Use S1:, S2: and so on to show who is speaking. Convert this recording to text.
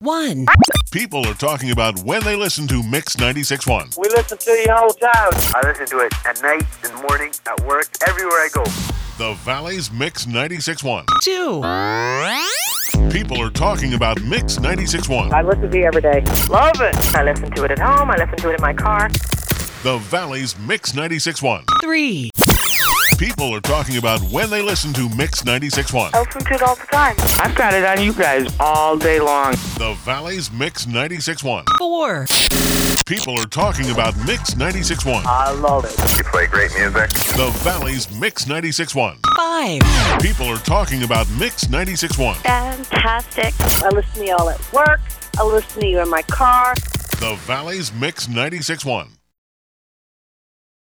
S1: 1,
S2: People are talking about when they listen to Mix 96.1.
S3: We listen to you whole time.
S4: I listen to it at night, in the morning, at work, everywhere I go.
S2: The Valley's Mix 96.1.
S1: 2,
S2: People are talking about Mix 96.1.
S3: I listen to you every day. Love it.
S5: I listen to it at home. I listen to it in my car.
S2: The Valley's Mix 96.1.
S1: 3,
S2: People are talking about when they listen to Mix 96.1.
S5: I listen to it all the time.
S3: I've got it on you guys all day long.
S2: The Valley's Mix 96.1.
S1: 4,
S2: People are talking about Mix 96.1.
S3: I love it.
S4: You play great music.
S2: The Valley's Mix 96.1.
S1: 5,
S2: People are talking about Mix 96.1.
S5: Fantastic.
S6: I listen to you all at work. I listen to you in my car.
S2: The Valley's Mix 96.1.